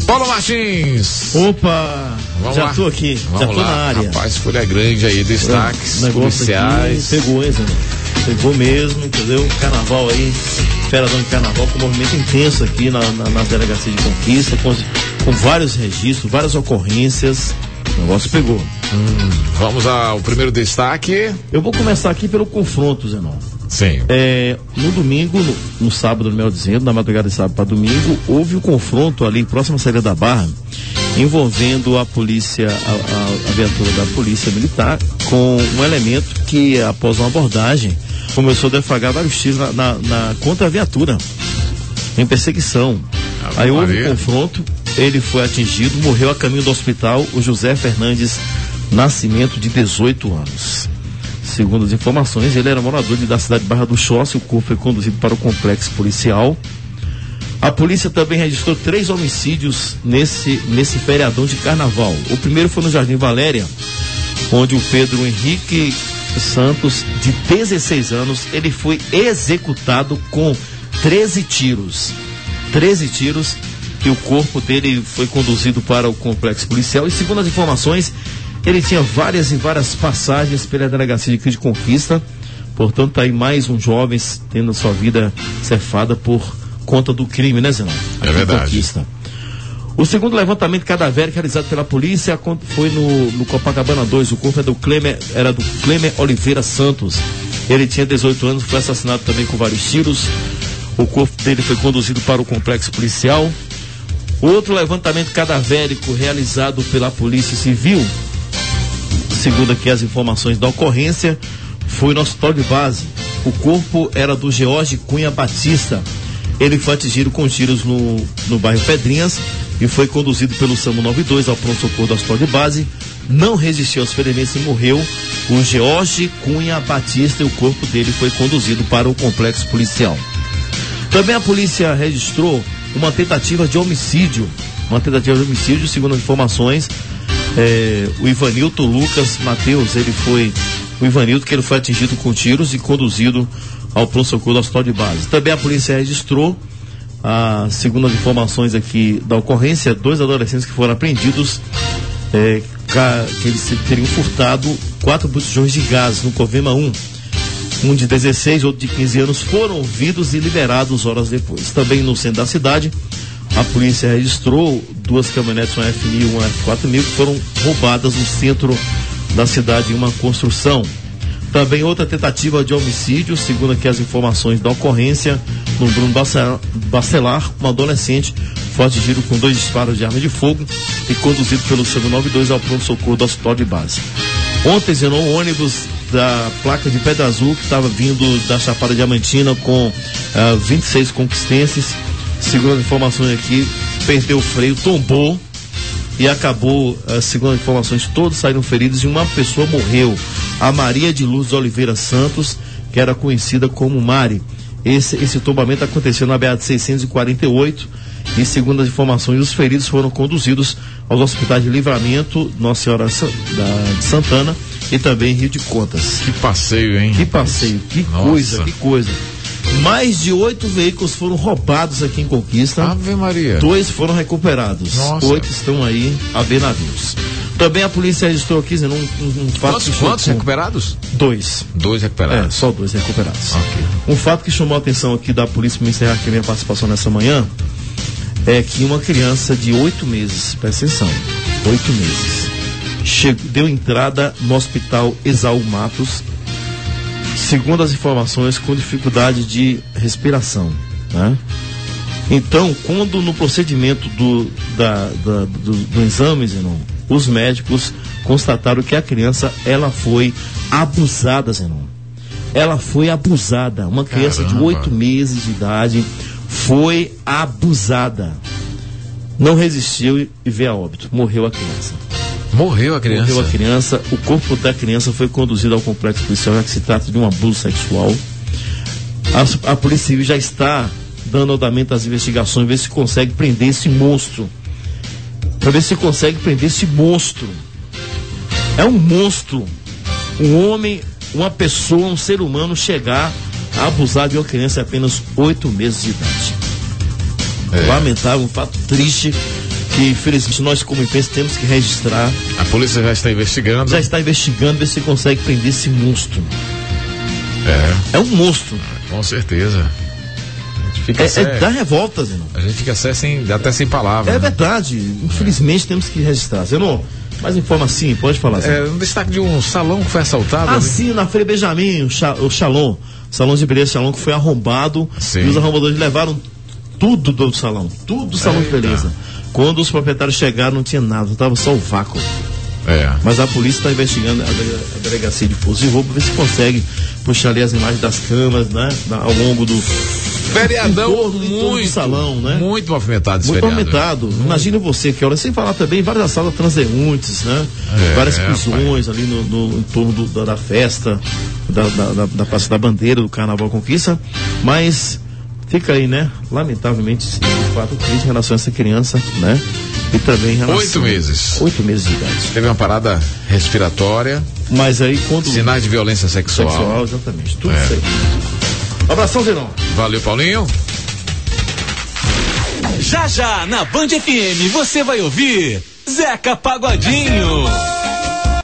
Paulo Martins. Opa, vamos já lá. tô aqui, Vamos já tô lá. na área. Rapaz, folha grande aí, destaques policiais. Pegou, hein, Zé? Pegou mesmo, entendeu? Carnaval aí, feriadão de carnaval com movimento intenso aqui nas delegacias de Conquista, com vários registros, várias ocorrências. O negócio pegou. Vamos ao primeiro destaque. Eu vou começar aqui pelo confronto, Zenon. Sim. No domingo, no sábado, melhor dizendo, na madrugada de sábado para domingo, houve um confronto ali próximo à saída da Barra, envolvendo a polícia, a viatura da polícia militar, com um elemento que, após uma abordagem, começou a defragrar vários tiros contra a viatura, em perseguição. Aí houve um confronto, ele foi atingido, morreu a caminho do hospital o José Fernandes Nascimento, de 18 anos. Segundo as informações, ele era morador da cidade de Barra do Choça. O corpo foi conduzido para o complexo policial. A polícia também registrou 3 homicídios nesse feriadão de carnaval. O primeiro foi no Jardim Valéria, onde o Pedro Henrique Santos, de 16 anos, ele foi executado com 13 tiros. 13 tiros, e o corpo dele foi conduzido para o complexo policial. E segundo as informações, ele tinha várias passagens pela delegacia de Conquista. Portanto, tá aí mais um jovem tendo sua vida cefada por conta do crime, né, Zenon? É verdade. Conquista. O segundo levantamento cadavérico realizado pela polícia foi no Copacabana 2. O corpo era do Clemer Oliveira Santos. Ele tinha 18 anos, foi assassinado também com vários tiros. O corpo dele foi conduzido para o complexo policial. Outro levantamento cadavérico realizado pela Polícia Civil, segundo aqui as informações da ocorrência, foi no hospital de base. O corpo era do George Cunha Batista. Ele foi atingido com tiros no bairro Pedrinhas e foi conduzido pelo SAMU 92 ao pronto-socorro do hospital de base. Não resistiu aos ferimentos e morreu. O George Cunha Batista, e o corpo dele foi conduzido para o complexo policial. Também a polícia registrou uma tentativa de homicídio. Segundo as informações, o Ivanilton Lucas Mateus, o Ivanilton, que ele foi atingido com tiros e conduzido ao pronto-socorro do hospital de base. Também a polícia registrou, segundo as informações aqui da ocorrência, 2 adolescentes que foram apreendidos, que eles teriam furtado 4 botijões de gás no Covema 1. Um de 16, outro de 15 anos, foram ouvidos e liberados horas depois. Também no centro da cidade, a polícia registrou 2 caminhonetes, uma F1000 e uma F4000, que foram roubadas no centro da cidade em uma construção. Também outra tentativa de homicídio, segundo aqui as informações da ocorrência, no Bruno Bacelar, um adolescente foi atingido com 2 disparos de arma de fogo e conduzido pelo SAMU 92 ao pronto-socorro do hospital de base. Ontem, zenou um ônibus da placa de Pedra Azul, que estava vindo da Chapada Diamantina com 26 conquistenses. Segundo as informações aqui, perdeu o freio, tombou e acabou, segundo as informações, todos saíram feridos e uma pessoa morreu. A Maria de Luz de Oliveira Santos, que era conhecida como Mari. Esse tombamento aconteceu na BA 648 e, segundo as informações, os feridos foram conduzidos aos hospitais de Livramento, Nossa Senhora de Santana e também Rio de Contas. Que passeio, hein? Que passeio, que coisa. Mais de 8 veículos foram roubados aqui em Conquista. Ave Maria. 2 foram recuperados. Nossa. 8 estão aí a ver navios. Também a polícia registrou aqui um fato. Quantos recuperados? 2. 2 recuperados. Só 2 recuperados. Ok. Um fato que chamou a atenção aqui da polícia, para encerrar aqui a minha participação nessa manhã, é que uma criança de 8 meses, presta atenção, 8 meses, deu entrada no hospital Exaú Matos, segundo as informações, com dificuldade de respiração, né? Então, quando no procedimento do exame, Zenon, os médicos constataram que a criança, ela foi abusada, Zenon. Ela foi abusada. Uma criança de 8 meses de idade foi abusada. Não resistiu e veio a óbito. Morreu a criança. Morreu a criança? O corpo da criança foi conduzido ao complexo policial, já que se trata de um abuso sexual. A Polícia Civil já está dando andamento às investigações, ver se consegue prender esse monstro. É um monstro. Um homem, uma pessoa, um ser humano chegar a abusar de uma criança de apenas 8 meses de idade. Lamentável, um fato triste que infelizmente nós como imprensa temos que registrar. A polícia já está investigando. Já está investigando, ver se consegue prender esse monstro. É um monstro. Com certeza. Dá revolta, Zenon. A gente fica até sem palavras. É verdade. Infelizmente temos que registrar. Zenon, mais informa assim, pode falar. Um destaque de um salão que foi assaltado. Sim, na Feira Benjamin, o Shalom. Salão de beleza, salão que foi arrombado. Sim. E os arrombadores levaram tudo do salão. Tudo do salão de beleza. Quando os proprietários chegaram, não tinha nada, estava só o vácuo. Mas a polícia está investigando a delegacia de força de roubo para ver se consegue puxar ali as imagens das câmeras, né? Ao longo do feriadão, do salão, né? Muito movimentado esse feriado. Muito movimentado. Imagine você que sem falar também várias salas transeuntes, né? Várias prisões ali no entorno da festa, da Praça da Bandeira, do Carnaval Conquista, mas fica aí, né? Lamentavelmente, sim, de fato, triste em relação a essa criança, né? E também em relação 8 meses. 8 meses de idade. Teve uma parada respiratória. Mas aí quando... Sinais de violência sexual. Exatamente. Tudo isso aí. Abração, Zenon. Valeu, Paulinho. Já na Band FM você vai ouvir Zeca Pagodinho.